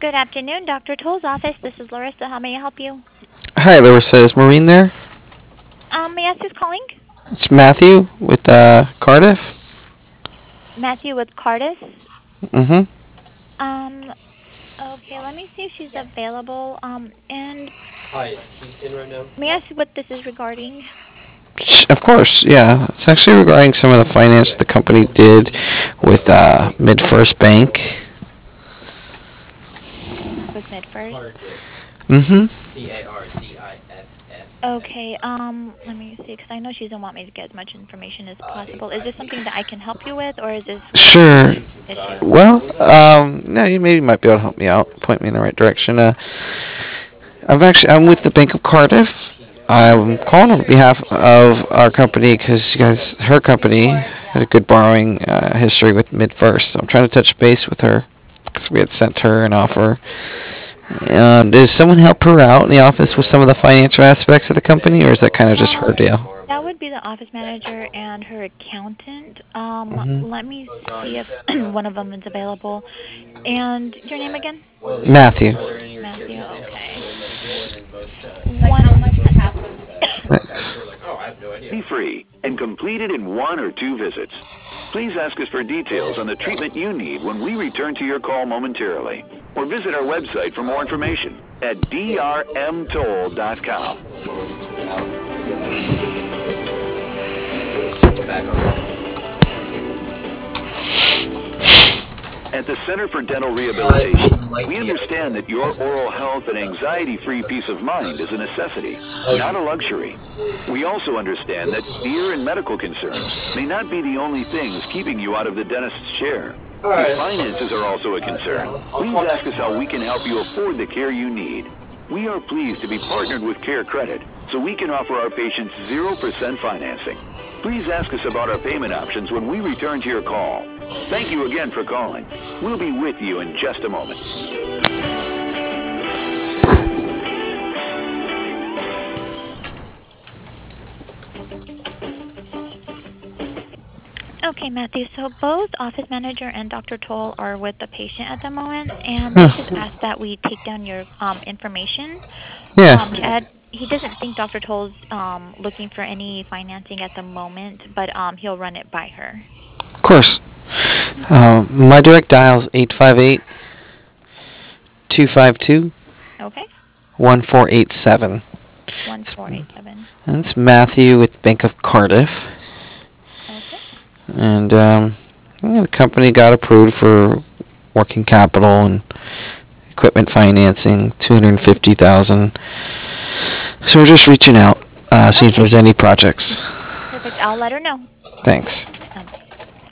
Good afternoon, Dr. Toll's office. This is Larissa. How may I help you? Hi, Larissa. Is Maureen there? May I ask who's calling? It's Matthew with Cardiff. Matthew with Cardiff. Mm-hmm. Um, okay, let me see if she's available. And Hi, she's in right now. may I ask what this is regarding? Of course, yeah. It's actually regarding some of the finance the company did with MidFirst Bank. With MidFirst. Cardiff. Mm-hmm. Cardiff. Okay, let me see, because I know she doesn't want me to get as much information as possible. Is this something that I can help you with, or is this Sure. issue? Well, no, you maybe might be able to help me out, point me in the right direction. I'm with the Bank of Cardiff. I'm calling on behalf of our company because her company had a good borrowing history with MidFirst. So I'm trying to touch base with her because we had sent her an offer. Does someone help her out in the office with some of the financial aspects of the company, or is that kind of just her deal? That would be the office manager and her accountant. Hmm. Let me see if one of them is available. And your name again? Matthew. Matthew. Okay. Like One. how much the half was? Thanks. Be free and completed in 1 or 2 visits. Please ask us for details on the treatment you need when we return to your call momentarily. Or visit our website for more information at drmtoll.com. Back on. At the Center for Dental Rehabilitation, we understand that your oral health and anxiety-free peace of mind is a necessity, not a luxury. We also understand that fear and medical concerns may not be the only things keeping you out of the dentist's chair. If finances are also a concern, please ask us how we can help you afford the care you need. We are pleased to be partnered with Care Credit, so we can offer our patients 0% financing. Please ask us about our payment options when we return to your call. Thank you again for calling. We'll be with you in just a moment. Okay, Matthew. So both office manager and Dr. Toll are with the patient at the moment, and they Huh. just asked that we take down your information. Yeah, He doesn't think Dr. Toll's looking for any financing at the moment, but he'll run it by her. of course. My direct dial is 858-252-1487. Okay. 1487. That's Matthew with Bank of Cardiff. Okay. And the company got approved for working capital and equipment financing, $250,000. So we're just reaching out, seeing if there's any projects. Perfect. I'll let her know. Thanks.